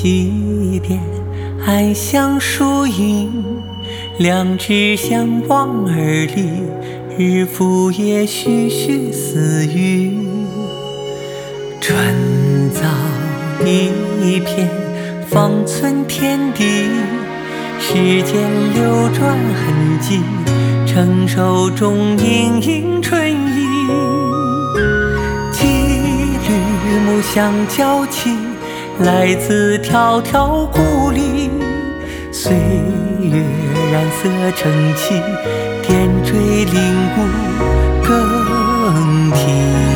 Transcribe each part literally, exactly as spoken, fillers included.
祭奠，爱像树影，两只相望而立，日复夜絮絮私语。春早一片，方寸天地，时间流转痕迹，成熟中盈盈春意。几缕木香娇气，来自迢迢故里，岁月染色成器，点缀领悟更替。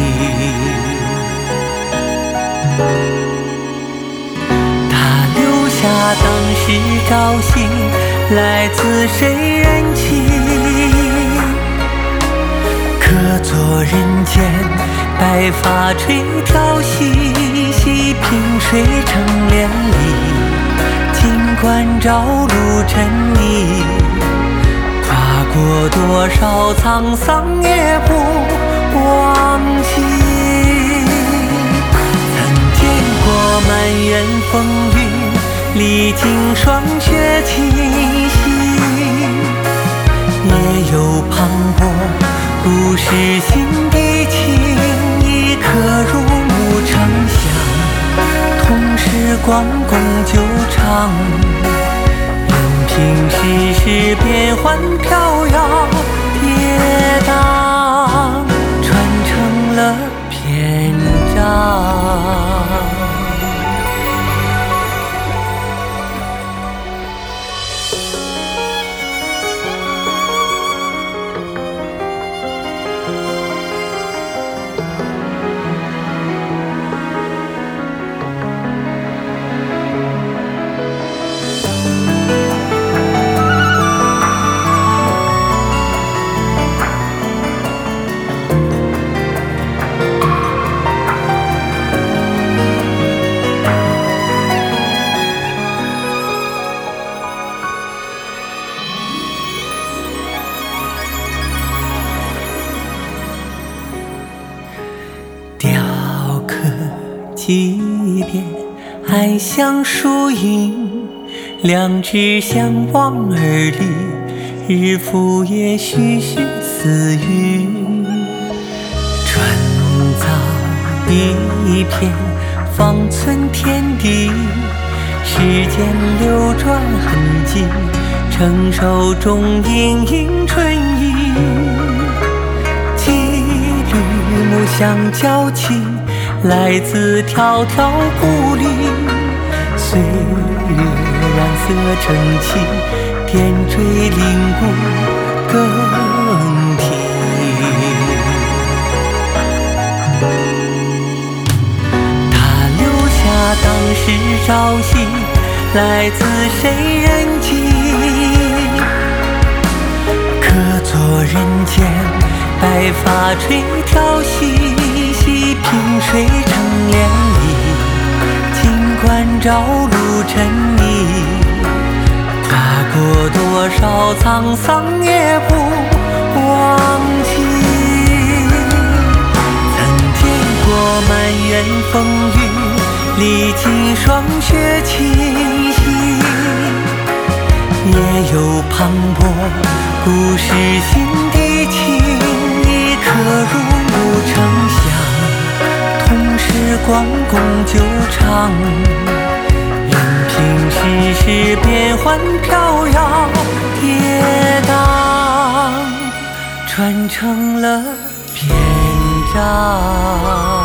他留下当时朝夕，来自谁人情？可作人间，白发垂髫细细萍水成连理。尽管朝露沉溺，跨过多少沧桑也不忘记。曾见过满园风雨，历经霜雪侵袭，也有磅礴故事心底情，一刻入目成香，同时光共久长。任凭世事变幻飘摇跌宕，传承了篇章。雕刻祭奠，爱像树影，两只相望而立，日复夜絮絮私语。春早一片，方寸天地，时间流转痕迹，成熟中盈盈春意。木香娇气，来自迢迢故里，岁月染色成器，点缀领悟更替。他留下当时朝夕，来自谁人情？可作人间，白发垂髫细细萍水成连理。尽管朝露沉溺，跨过多少沧桑也不忘记。曾见过满园风雨，历经霜雪侵袭，也有磅礴故事心底情，一刻入目成香，同时光共久长。任凭世事变幻飘摇跌宕，传承了篇章。